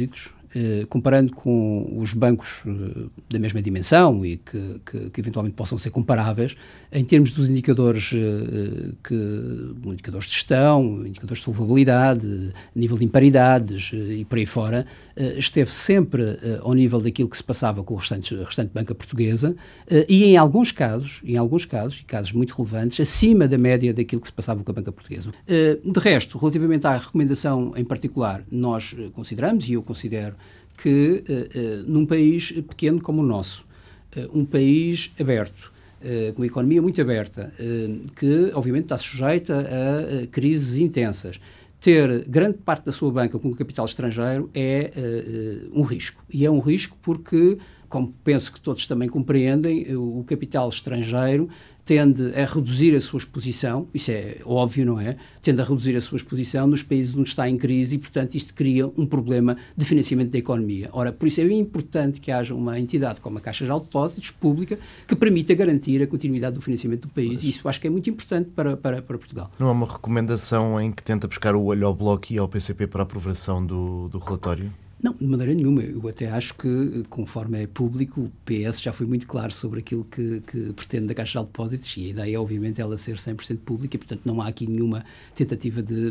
eh, comparando com os bancos eh, da mesma dimensão e que, que, que eventualmente possam ser comparáveis, em termos dos indicadores, eh, que, indicadores de gestão, indicadores de solvabilidade, nível de imparidades eh, e por aí fora, eh, esteve sempre eh, ao nível daquilo que se passava com o restante, a restante banca portuguesa eh, e em alguns casos, em alguns casos, e casos muito relevantes, acima da média daquilo que se passava com a banca portuguesa. Eh, de resto, relativamente à recomendação em particular, nós eh, consideramos, e eu considero, que uh, uh, num país pequeno como o nosso, uh, um país aberto, uh, com uma economia muito aberta, uh, que obviamente está sujeita a uh, crises intensas, ter grande parte da sua banca com capital estrangeiro é uh, uh, um risco. E é um risco porque, como penso que todos também compreendem, o, o capital estrangeiro tende a reduzir a sua exposição, isso é óbvio, não é? Tende a reduzir a sua exposição nos países onde está em crise e, portanto, isto cria um problema de financiamento da economia. Ora, por isso é bem importante que haja uma entidade como a Caixa Geral de Depósitos pública que permita garantir a continuidade do financiamento do país, e isso acho que é muito importante para, para, para Portugal. Não há uma recomendação em que tenta buscar o olho ao Bloco e ao P C P para a aprovação do, do relatório? Não, de maneira nenhuma. Eu até acho que, conforme é público, o P S já foi muito claro sobre aquilo que, que pretende da Caixa Geral de Depósitos, e a ideia é, obviamente, ela ser cem por cento pública, e, portanto, não há aqui nenhuma tentativa de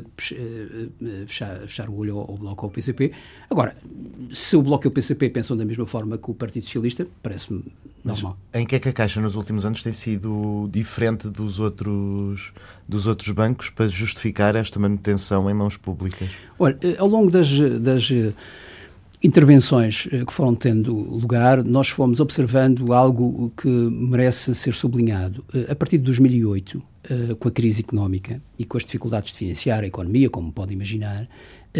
fechar, fechar o olho ao, ao Bloco ou ao P C P. Agora, se o Bloco e o P C P pensam da mesma forma que o Partido Socialista, parece-me normal. Mas em que é que a Caixa, nos últimos anos, tem sido diferente dos outros, dos outros bancos para justificar esta manutenção em mãos públicas? Olha, ao longo das... das intervenções que foram tendo lugar, nós fomos observando algo que merece ser sublinhado. A partir de dois mil e oito, com a crise económica e com as dificuldades de financiar a economia, como pode imaginar,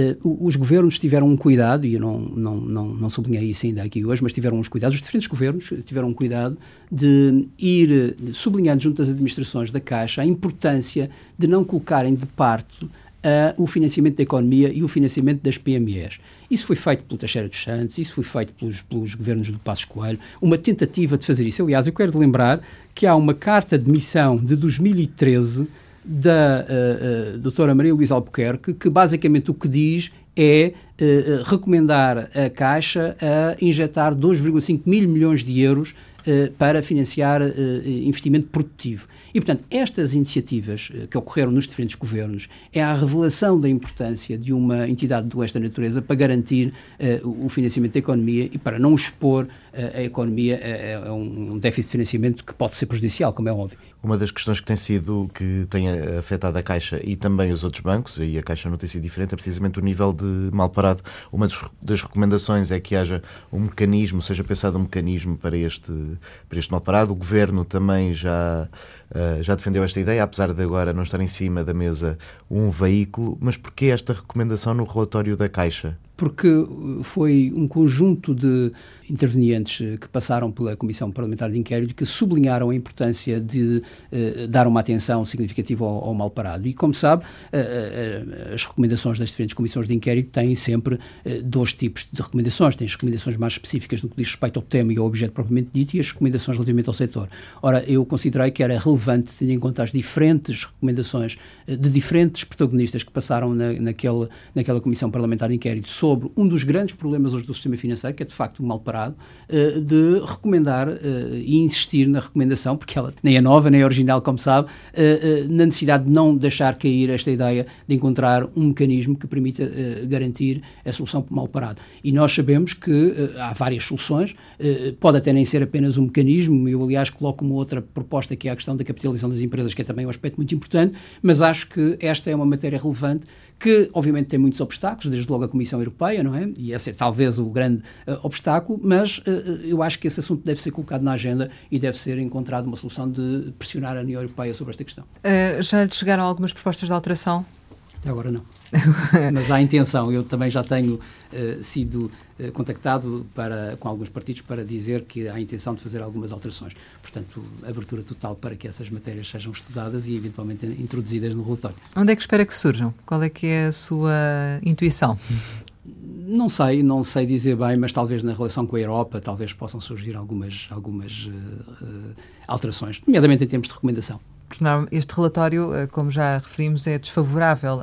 os governos tiveram um cuidado, e eu não, não, não, não sublinhei isso ainda aqui hoje, mas tiveram uns cuidados, os diferentes governos tiveram um cuidado de ir sublinhando junto às administrações da Caixa a importância de não colocarem de parte Uh, o financiamento da economia e o financiamento das P M Es. Isso foi feito pelo Teixeira dos Santos, isso foi feito pelos, pelos governos do Passos Coelho, uma tentativa de fazer isso. Aliás, eu quero lembrar que há uma carta de missão de dois mil e treze da uh, uh, doutora Maria Luísa Albuquerque, que basicamente o que diz é uh, recomendar a Caixa a injetar dois vírgula cinco mil milhões de euros uh, para financiar uh, investimento produtivo. E, portanto, estas iniciativas uh, que ocorreram nos diferentes governos é a revelação da importância de uma entidade desta natureza para garantir uh, o financiamento da economia e para não expor uh, a economia a, a um déficit de financiamento que pode ser prejudicial, como é óbvio. Uma das questões que tem sido, que tem afetado a Caixa e também os outros bancos, e a Caixa não tem sido diferente, é precisamente o nível de mal parado. Uma das recomendações é que haja um mecanismo, seja pensado um mecanismo para este, para este mal parado. O Governo também já, uh, já defendeu esta ideia, apesar de agora não estar em cima da mesa um veículo. Mas porquê esta recomendação no relatório da Caixa? Porque foi um conjunto de intervenientes que passaram pela Comissão Parlamentar de Inquérito que sublinharam a importância de uh, dar uma atenção significativa ao, ao mal parado. E, como sabe, uh, uh, as recomendações das diferentes comissões de inquérito têm sempre uh, dois tipos de recomendações. Tem as recomendações mais específicas no que diz respeito ao tema e ao objeto propriamente dito e as recomendações relativamente ao setor. Ora, eu considerei que era relevante, tendo em conta as diferentes recomendações uh, de diferentes protagonistas que passaram na, naquele, naquela Comissão Parlamentar de Inquérito sobre um dos grandes problemas hoje do sistema financeiro, que é de facto o mal parado, de recomendar e insistir na recomendação, porque ela nem é nova, nem é original, como sabe, na necessidade de não deixar cair esta ideia de encontrar um mecanismo que permita garantir a solução para o mal parado. E nós sabemos que há várias soluções, pode até nem ser apenas um mecanismo. Eu, aliás, coloco uma outra proposta, que é a questão da capitalização das empresas, que é também um aspecto muito importante, mas acho que esta é uma matéria relevante que, obviamente, tem muitos obstáculos, desde logo a Comissão Europeia, não é? E esse é talvez o grande uh, obstáculo, mas uh, eu acho que esse assunto deve ser colocado na agenda e deve ser encontrado uma solução de pressionar a União Europeia sobre esta questão. Uh, já lhe chegaram algumas propostas de alteração? Até agora não. Mas há intenção. Eu também já tenho uh, sido uh, contactado para, com alguns partidos para dizer que há intenção de fazer algumas alterações. Portanto, abertura total para que essas matérias sejam estudadas e eventualmente introduzidas no relatório. Onde é que espera que surjam? Qual é que é a sua intuição? Não sei, não sei dizer bem, mas talvez na relação com a Europa talvez possam surgir algumas, algumas uh, uh, alterações, nomeadamente em termos de recomendação. porque não, este relatório, como já referimos, é desfavorável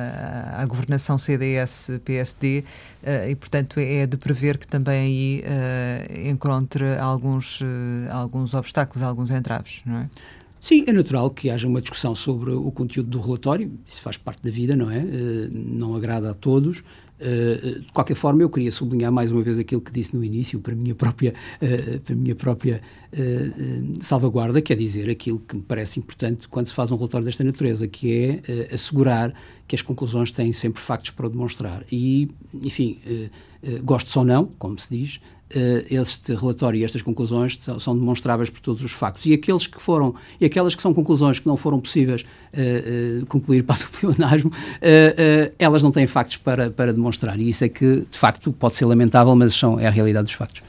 à, à governação C D S P S D uh, e, portanto, é de prever que também aí uh, encontre alguns, uh, alguns obstáculos, alguns entraves, não é? Sim, é natural que haja uma discussão sobre o conteúdo do relatório, isso faz parte da vida, não é? Uh, não agrada a todos. Uh, de qualquer forma, eu queria sublinhar mais uma vez aquilo que disse no início, para a minha própria, uh, para a minha própria uh, uh, salvaguarda, que é dizer aquilo que me parece importante quando se faz um relatório desta natureza, que é uh, assegurar que as conclusões têm sempre factos para demonstrar. E, enfim, uh, uh, gosto ou não, como se diz, Uh, este relatório e estas conclusões t- são demonstráveis por todos os factos. E aqueles que foram, e aquelas que são conclusões que não foram possíveis uh, uh, concluir, passa o pleonasmo, uh, uh, elas não têm factos para, para demonstrar. E isso é que, de facto, pode ser lamentável, mas são, é a realidade dos factos.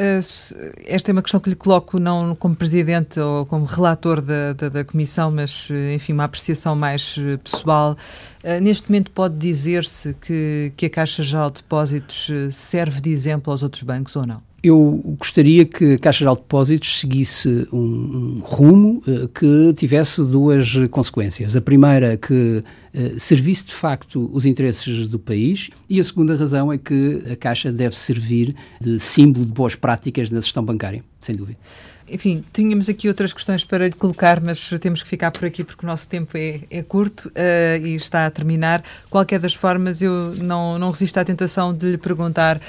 Uh, esta é uma questão que lhe coloco não como presidente ou como relator da, da, da comissão, mas, enfim, uma apreciação mais pessoal. Uh, neste momento pode dizer-se que, que a Caixa Geral de Depósitos serve de exemplo aos outros bancos ou não? Eu gostaria que a Caixa Geral de Depósitos seguisse um, um rumo uh, que tivesse duas consequências. A primeira, que uh, servisse de facto os interesses do país, e a segunda razão é que a Caixa deve servir de símbolo de boas práticas na gestão bancária, sem dúvida. Enfim, tínhamos aqui outras questões para lhe colocar, mas temos que ficar por aqui porque o nosso tempo é, é curto uh, e está a terminar. Qualquer das formas, eu não, não resisto à tentação de lhe perguntar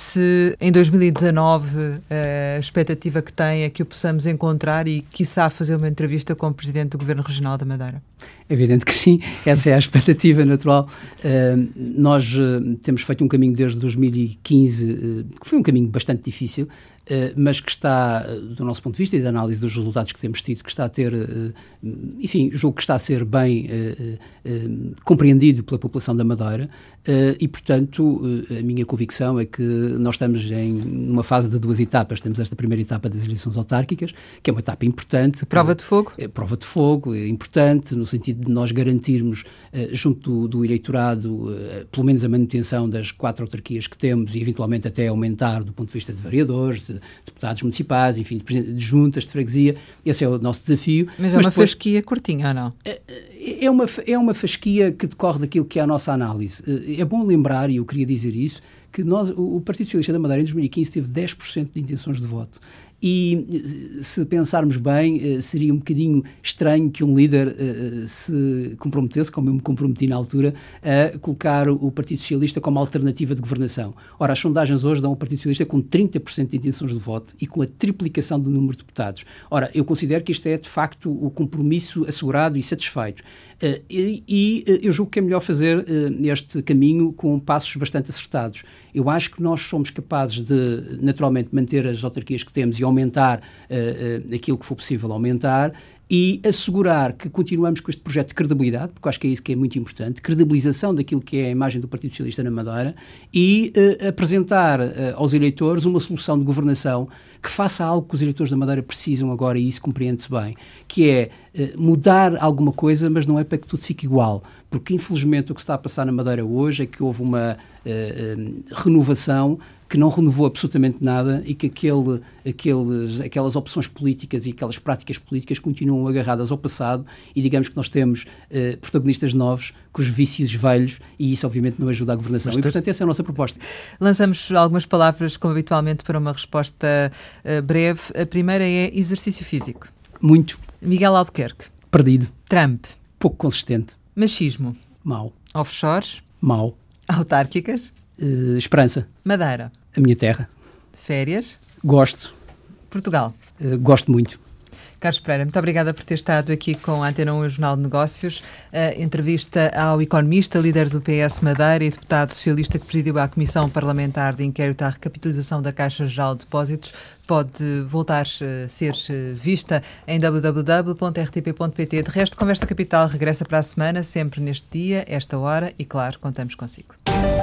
se em dois mil e dezanove uh, a expectativa que tem é que o possamos encontrar e, quiçá, fazer uma entrevista com o Presidente do Governo Regional da Madeira. É evidente que sim, essa é a expectativa natural. Uh, nós uh, temos feito um caminho desde dois mil e quinze, uh, que foi um caminho bastante difícil, Uh, mas que está, uh, do nosso ponto de vista e da análise dos resultados que temos tido, que está a ter, uh, enfim, julgo que está a ser bem uh, uh, compreendido pela população da Madeira uh, e, portanto, uh, a minha convicção é que nós estamos em uma fase de duas etapas. Temos esta primeira etapa das eleições autárquicas, que é uma etapa importante. Prova de fogo? É, prova de fogo, é importante no sentido de nós garantirmos, uh, junto do, do eleitorado, uh, pelo menos a manutenção das quatro autarquias que temos e, eventualmente, até aumentar do ponto de vista de vereadores, de deputados municipais, enfim, de, de juntas de freguesia. Esse é o nosso desafio. Mas é Mas uma depois, fasquia curtinha, ou não? É, é, uma, é uma fasquia que decorre daquilo que é a nossa análise. É bom lembrar, e eu queria dizer isso, que nós, o Partido Socialista da Madeira, em dois mil e quinze, teve dez por cento de intenções de voto. E, se pensarmos bem, seria um bocadinho estranho que um líder uh, se comprometesse, como eu me comprometi na altura, a colocar o Partido Socialista como alternativa de governação. Ora, as sondagens hoje dão o Partido Socialista com trinta por cento de intenções de voto e com a triplicação do número de deputados. Ora, eu considero que isto é, de facto, o compromisso assegurado e satisfeito. Uh, e, e uh, eu julgo que é melhor fazer uh, este caminho com passos bastante acertados. Eu acho que nós somos capazes de, naturalmente, manter as autarquias que temos e aumentar uh, uh, aquilo que for possível aumentar e assegurar que continuamos com este projeto de credibilidade, porque acho que é isso que é muito importante, credibilização daquilo que é a imagem do Partido Socialista na Madeira e uh, apresentar uh, aos eleitores uma solução de governação que faça algo que os eleitores da Madeira precisam agora, e isso compreende-se bem, que é uh, mudar alguma coisa, mas não é para que tudo fique igual, porque infelizmente o que se está a passar na Madeira hoje é que houve uma uh, uh, renovação que não renovou absolutamente nada e que aquele, aqueles, aquelas opções políticas e aquelas práticas políticas continuam agarradas ao passado e digamos que nós temos uh, protagonistas novos com os vícios velhos e isso obviamente não ajuda a governação. Mas e portanto essa é a nossa proposta. Lançamos algumas palavras como habitualmente para uma resposta uh, breve. A primeira é exercício físico. Muito. Miguel Albuquerque. Perdido. Trump. Pouco consistente. Machismo. Mau. Offshores. Mau. Autárquicas. Uh, esperança. Madeira. A minha terra. Férias. Gosto. Portugal. Uh, gosto muito. Carlos Pereira, muito obrigada por ter estado aqui com a Antena um e o Jornal de Negócios. A entrevista ao economista, líder do P S Madeira e deputado socialista que presidiu a Comissão Parlamentar de Inquérito à Recapitalização da Caixa Geral de Depósitos pode voltar a ser vista em w w w ponto r t p ponto p t. De resto, Conversa Capital regressa para a semana, sempre neste dia, esta hora, e claro, contamos consigo.